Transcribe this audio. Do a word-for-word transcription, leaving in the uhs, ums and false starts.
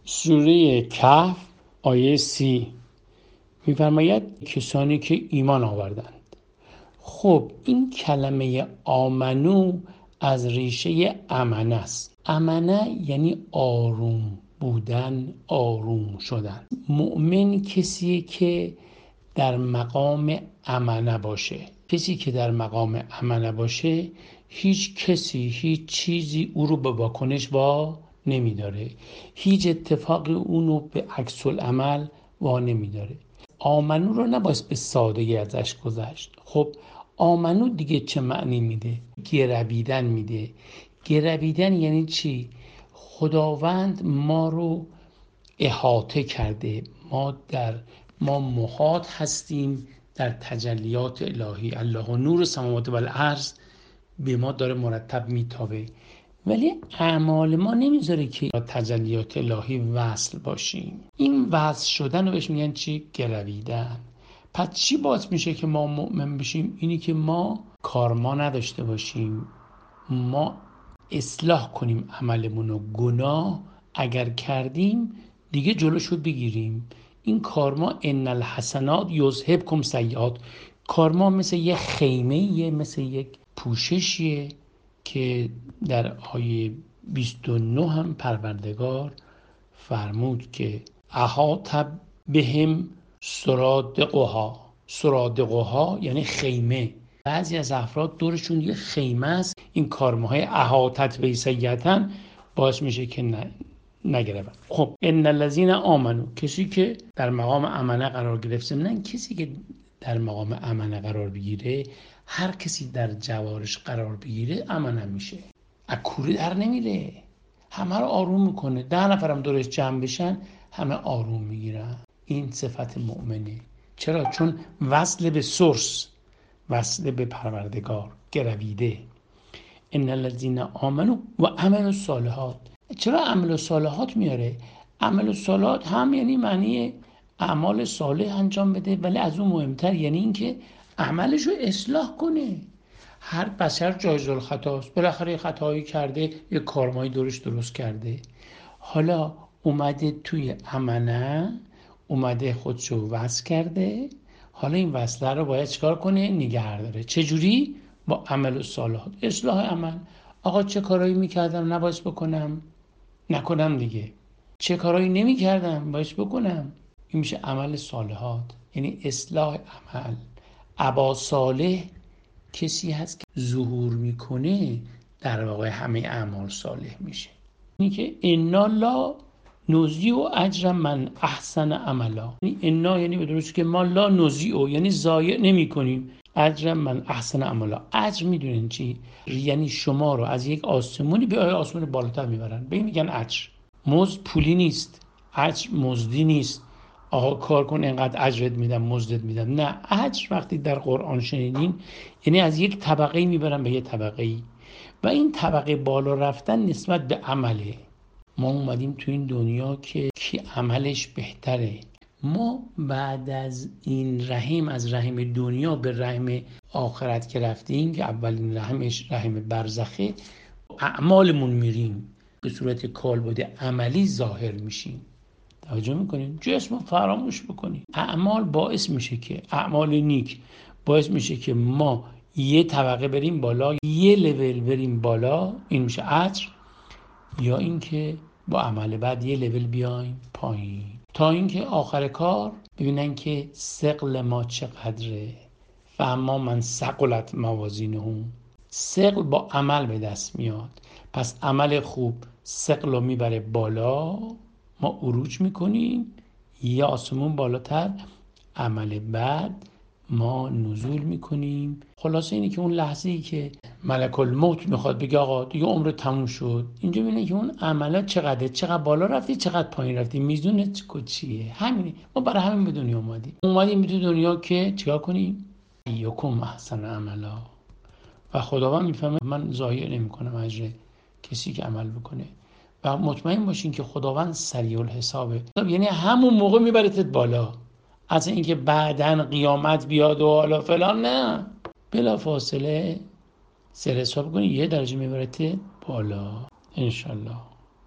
سوره کهف آیه سی می‌فرماید کسانی که ایمان آوردند. خب این کلمه آمنو از ریشه امنه است. امنه یعنی آروم بودن، آروم شدن. مؤمن کسیه که در مقام امنه باشه. کسی که در مقام امنه باشه هیچ کسی هیچ چیزی او رو به واکنش وا نمیداره، هیچ اتفاقی اونو به عکس العمل وا نمیداره. آمنو رو نباید به سادگی ازش گذشت. خب آمنو دیگه چه معنی میده؟ گرویدن میده. گرویدن یعنی چی؟ خداوند ما رو احاطه کرده، ما در ما محاط هستیم در تجلیات الهی. الله و نور سماوات و الارض به ما داره مرتب میتابه، ولی اعمال ما نمیذاره که تجلیات الهی وصل باشیم. این وصل شدن رو بهش میگن چی؟ گرویدن. پس چی باعث میشه که ما مؤمن بشیم؟ اینی که ما کارما نداشته باشیم، ما اصلاح کنیم عملمون رو. گناه اگر کردیم دیگه جلوشو بگیریم. این کارما ان الحسنات یذهبکم سیئات. کارما مثل یه خیمه یه مثل یک پوششیه که در آیه بیست و نه هم پروردگار فرمود که احاط بهم سرادقها. سرادقها یعنی خیمه. بعضی از افراد دورشون یه خیمه است. این کارماهای احاطت به سیئتن باعث میشه که نه نگرفت. خب ان الذین آمنو، کسی که در مقام امنه قرار گرفته. نه کسی که در مقام امنه قرار بگیره، هر کسی در جوارش قرار بگیره امنه میشه، از کوره در نمیره، همه رو آروم میکنه. ده نفرم دورش جمع بشن همه آروم میگیرن. این صفت مؤمنه. چرا؟ چون وصل به سورس، وصل به پروردگار، گرویده. ان الذین آمنو و عملوا الصالحات. چرا عمل الصالحات میاره؟ عمل الصالحات هم یعنی معنی اعمال صالح انجام بده، ولی از اون مهمتر یعنی این که عملشو اصلاح کنه. هر بشر جایز الخطاست، بالاخره خطایی کرده، یه کارمایی دورش درست کرده. حالا اومده توی امنه، اومده خودشو وصل کرده، حالا این وصله رو باید چکار کنه؟ نگه داره. چجوری؟ با عمل الصالحات، اصلاح عمل. آقا چه کارایی میکردم نباید بکنم؟ نکنم دیگه. چه کارایی نمیکردم باید بکنم؟ این میشه عمل صالحات، یعنی اصلاح عمل. ابا صالح کسی هست که ظهور میکنه در واقع همه اعمال صالح میشه. اینی که انا لا نضیع اجر من احسن عملا. انا یعنی به درستی که ما لا نضیع یعنی ضایع نمی کنیم اجر من احسن عملا. اجر میدونین چی؟ یعنی شما رو از یک آسمونی به آسمون بالاتر میبرن. به این میگن اجر. مزد پولی نیست، اجر مزدی نیست. آقا کار کن انقدر اجرت میدم مزدت میدم. نه، اجر وقتی در قرآن شنیدین یعنی از یک طبقه میبرن به یک طبقه، و این طبقه بالا رفتن نسبت به عمله. ما اومدیم تو این دنیا که کی عملش بهتره. ما بعد از این رحم، از رحم دنیا به رحم آخرت که رفتیم که اولین رحمش رحم برزخه، اعمالمون میریم به صورت کالبد عملی ظاهر میشیم. توجه میکنین؟ جسم فراموش بکنین. اعمال باعث میشه که اعمال نیک باعث میشه که ما یه طبقه بریم بالا، یه لول بریم بالا، این میشه اجر. یا اینکه با عمل بعد یه لول بیایم پایین، تا اینکه آخر کار ببینن که ثقل ما چقدره. و اما من ثقلت موازینه. ثقل با عمل به دست میاد. پس عمل خوب ثقل رو میبره بالا، ما عروج میکنیم یا آسمون بالاتر. عمل بعد ما نزول میکنیم. خلاصه اینه که اون لحظه ای که ملک الموت میخواد بگه آقا دیگه عمر تموم شد، اینجا ببینه که اون عملات چقدره، چقدر بالا رفتی چقدر پایین رفتی، میزونت چیه. همینه. ما برای همین به دنیا اومدیم. اومدیم به دنیا که چیکار کنیم؟ یکم احسن عملا. و خداوند میفهمه من ضایع نمیکنم اجر کسی که عمل بکنه. و مطمئن باشین که خداوند سریع الحسابه، یعنی همون موقع میبرتت بالا. از اینکه بعدن قیامت بیاد و حالا فلان، نه، بلا فاصله سر حساب کنی یه درجه میبرتت بالا انشالله.